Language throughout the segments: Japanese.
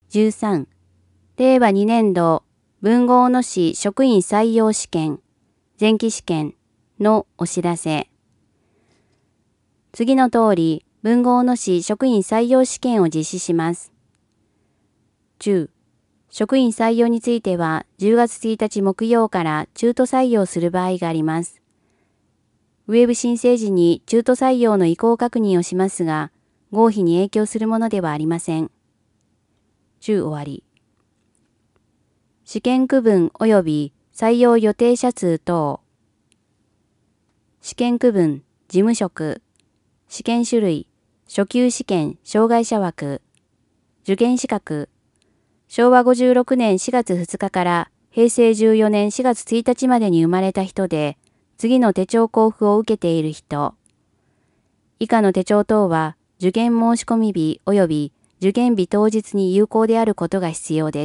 13、令和2年度文豪野市職員採用試験、前期試験のお知らせ。次の通り、文豪野市職員採用試験を実施します。10、職員採用については10月1日木曜から中途採用する場合があります。ウェブ申請時に中途採用の意向確認をしますが、合否に影響するものではありません。10終わり。試験区分及び採用予定者数等。試験区分、事務職。試験種類、初級試験、障害者枠。受験資格。昭和56年4月2日から平成14年4月1日までに生まれた人で、次の手帳交付を受けている人。以下の手帳等は、受験申し込み日及び受験日当日に有効であることが必要です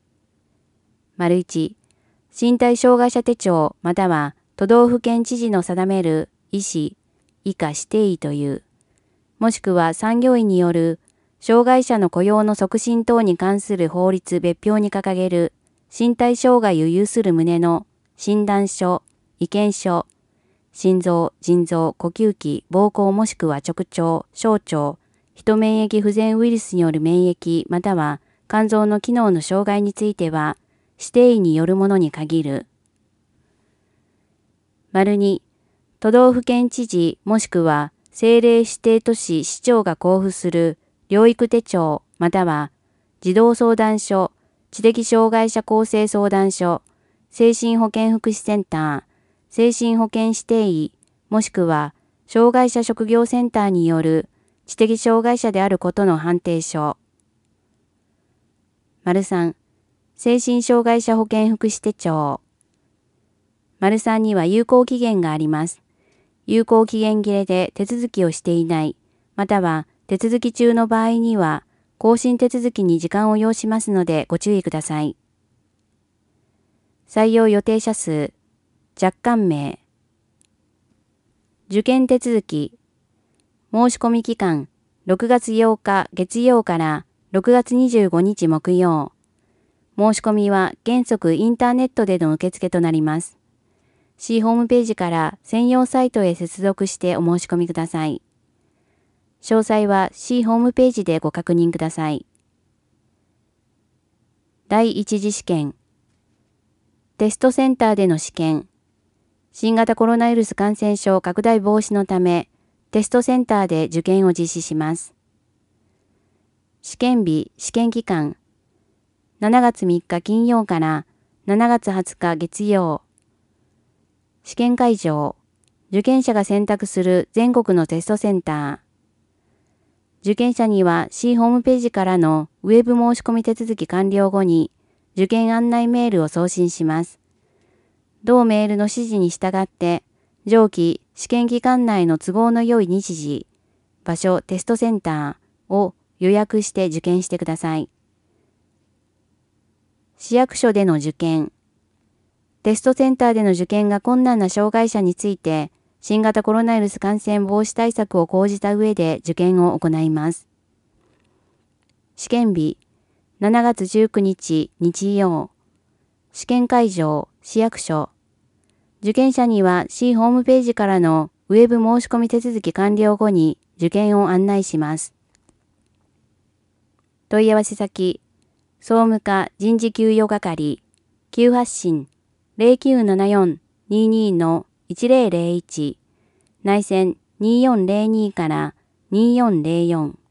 。1、身体障害者手帳または都道府県知事の定める医師、以下指定医という、もしくは産業医による障害者の雇用の促進等に関する法律別表に掲げる身体障害を有する旨の診断書、意見書、心臓、腎臓、呼吸器、膀胱もしくは直腸、小腸、人免疫不全ウイルスによる免疫または肝臓の機能の障害については指定医によるものに限る。2、都道府県知事もしくは政令指定都市市長が交付する療育手帳または児童相談所、知的障害者公正相談所、精神保健福祉センター、精神保健指定医もしくは障害者職業センターによる知的障害者であることの判定書。3、精神障害者保健福祉手帳。3には有効期限があります。有効期限切れで手続きをしていない、または手続き中の場合には、更新手続きに時間を要しますのでご注意ください。採用予定者数、若干名。受験手続き。申し込み期間、6月8日月曜から6月25日木曜。申し込みは原則インターネットでの受付となります。市ホームページから専用サイトへ接続してお申し込みください。詳細は市ホームページでご確認ください。第一次試験。テストセンターでの試験。新型コロナウイルス感染症拡大防止のため、テストセンターで受験を実施します。試験日、試験期間。7月3日金曜から7月20日月曜。試験会場。受験者が選択する全国のテストセンター。受験者には市ホームページからのウェブ申し込み手続き完了後に受験案内メールを送信します。同メールの指示に従って上記試験期間内の都合の良い日時、場所テストセンターを予約して受験してください。市役所での受験。テストセンターでの受験が困難な障害者について、新型コロナウイルス感染防止対策を講じた上で受験を行います。試験日、7月19日日曜。試験会場、市役所。受験者には市ホームページからのウェブ申し込み手続き完了後に受験を案内します。問い合わせ先、総務課人事給与係、急発進 0974-22-1001 内線2402から2404